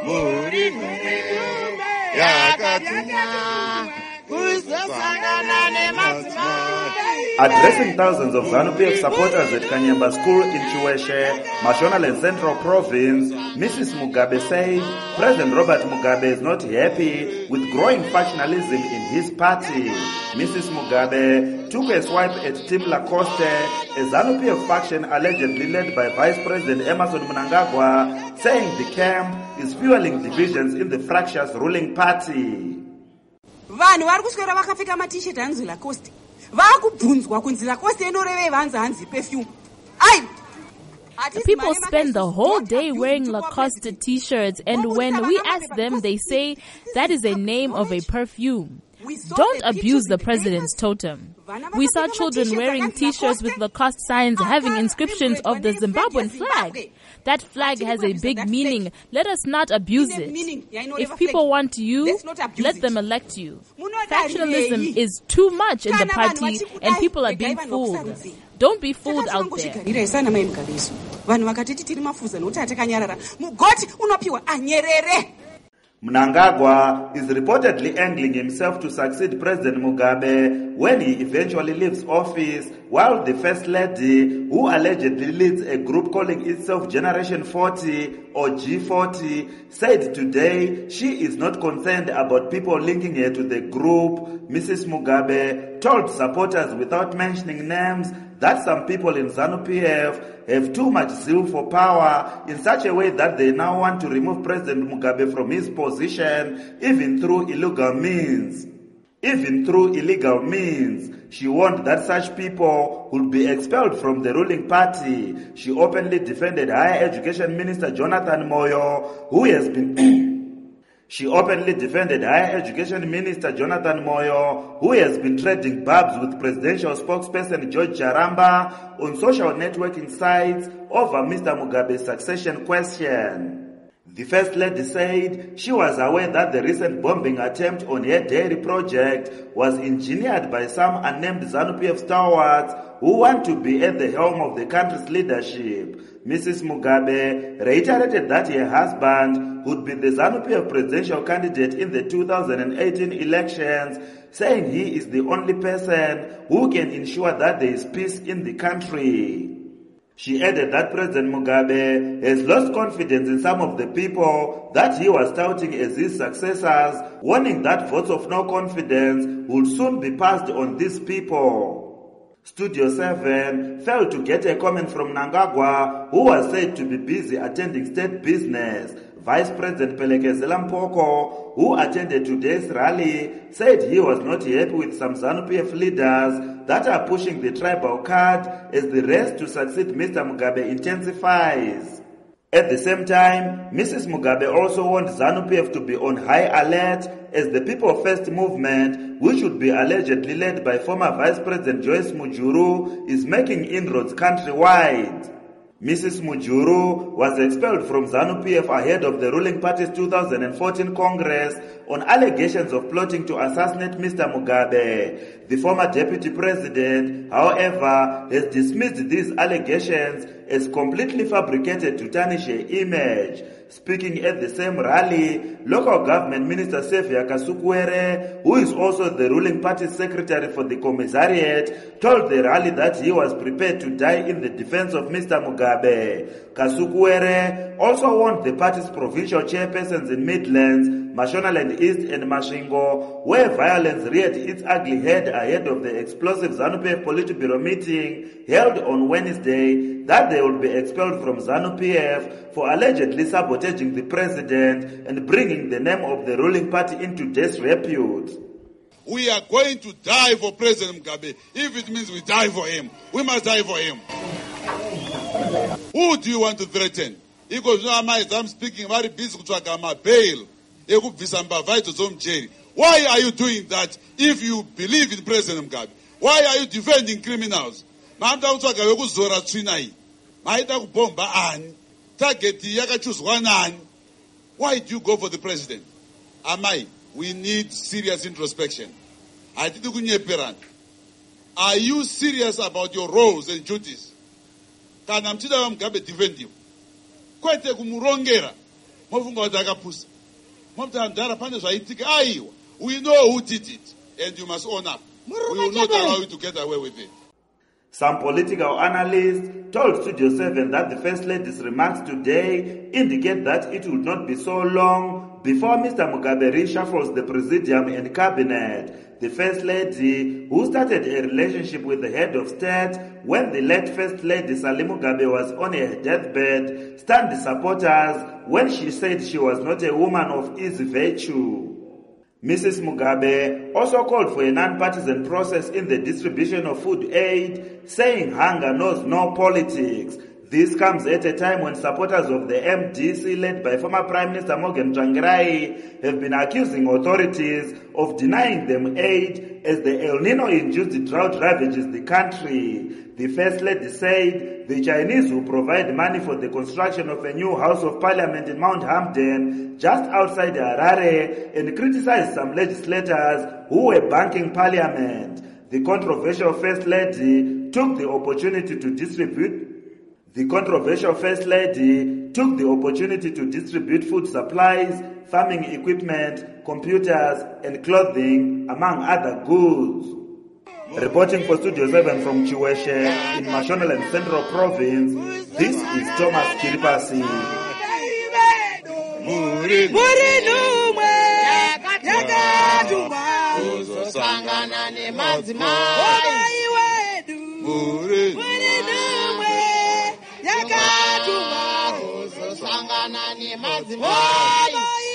muri kumwe yakatunya kuzosangana nemadzimai. Addressing thousands of ZANU-PF supporters at Kanyamba School in Chiweshe, Mashonaland Central Province, Mrs. Mugabe said President Robert Mugabe is not happy with growing factionalism in his party. Mrs. Mugabe took a swipe at Team Lacoste, a ZANU-PF faction allegedly led by Vice President Emmerson Mnangagwa, saying the camp is fueling divisions in the fractious ruling party. Vanhu vari kuswera vakapfeka ma-t-shirt hanzi Lacoste. Vakubvunzwa kunzi Lacoste inorevei vanzi hanzi perfume. People spend the whole day wearing Lacoste t-shirts, and when we ask them, they say that is a name of a perfume. Don't abuse the president's totem. We saw children wearing t-shirts with Lacoste signs having inscriptions of the Zimbabwean flag. That flag has a big meaning. Let us not abuse it. If people want you, let them elect you. Factionalism is too much in the party and people are being fooled. Don't be fooled out there. Mnangagwa is reportedly angling himself to succeed President Mugabe when he eventually leaves office, while the First Lady, who allegedly leads a group calling itself Generation 40 or G40, said today she is not concerned about people linking her to the group. Mrs. Mugabe told supporters without mentioning names that some people in ZANU-PF have too much zeal for power in such a way that they now want to remove President Mugabe from his position, even through illegal means. She warned that such people would be expelled from the ruling party. She openly defended Higher Education Minister Jonathan Moyo, who has been trading barbs with presidential spokesperson George Jaramba on social networking sites over Mr. Mugabe's succession question. The First Lady said she was aware that the recent bombing attempt on her dairy project was engineered by some unnamed ZANU-PF stalwarts who want to be at the helm of the country's leadership. Mrs. Mugabe reiterated that her husband would be the ZANU-PF presidential candidate in the 2018 elections, saying he is the only person who can ensure that there is peace in the country. She added that President Mugabe has lost confidence in some of the people that he was touting as his successors, warning that votes of no confidence will soon be passed on these people. Studio 7 failed to get a comment from Mnangagwa, who was said to be busy attending state business. Vice President Pelekezela Mpoko, who attended today's rally, said he was not happy with some ZANU-PF leaders that are pushing the tribal card as the race to succeed Mr. Mugabe intensifies. At the same time, Mrs. Mugabe also warned ZANU-PF to be on high alert as the People First movement, which would be allegedly led by former Vice President Joyce Mujuru, is making inroads countrywide. Mrs. Mujuru was expelled from ZANU-PF ahead of the ruling party's 2014 Congress on allegations of plotting to assassinate Mr. Mugabe. The former deputy president, however, has dismissed these allegations as completely fabricated to tarnish her image. Speaking at the same rally, local government minister Sefia Kasukuwere, who is also the ruling party secretary for the commissariat, told the rally that he was prepared to die in the defense of Mr. Mugabe. Kasukuwere also warned the party's provincial chairpersons in Midlands, Mashonaland East and Mashingo, where violence reared its ugly head ahead of the explosive ZANU-PF Politburo meeting held on Wednesday, that they would be expelled from ZANU-PF for allegedly sabotaging the president and bringing the name of the ruling party into disrepute. We are going to die for President Mugabe. If it means we die for him, we must die for him. Who do you want to threaten? Because I'm speaking very busy to bail. Why are you doing that if you believe in President Mugabe? Why are you defending criminals? Why do you go for the president? We need serious introspection. Are you serious about your roles and duties? Kana mtida wa Mugabe defend you. Kwete kumurongera. mofunga kuti akapusa. Mopta ndara pane zvaitika aiwa. We know who did it and you must own up. We will not allow you to get away with it. Some political analysts told Studio 7 that the First Lady's remarks today indicate that it would not be so long before Mr. Mugabe reshuffles the presidium and cabinet. The First Lady, who started a relationship with the head of state when the late First Lady Sally Mugabe was on her deathbed, stunned supporters when she said she was not a woman of easy virtue. Mrs. Mugabe also called for a non-partisan process in the distribution of food aid, saying hunger knows no politics. This comes at a time when supporters of the MDC, led by former Prime Minister Morgan Tsvangirai, have been accusing authorities of denying them aid as the El Nino-induced drought ravages the country. The First Lady said the Chinese will provide money for the construction of a new House of Parliament in Mount Hampden, just outside Harare, and criticized some legislators who were banking Parliament. The controversial First Lady took the opportunity to distribute food supplies, farming equipment, computers, and clothing, among other goods. Reporting for Studio 7 from Chiweshe in Mashonaland Central Province, this is Thomas Kiripasi. Yakatuma,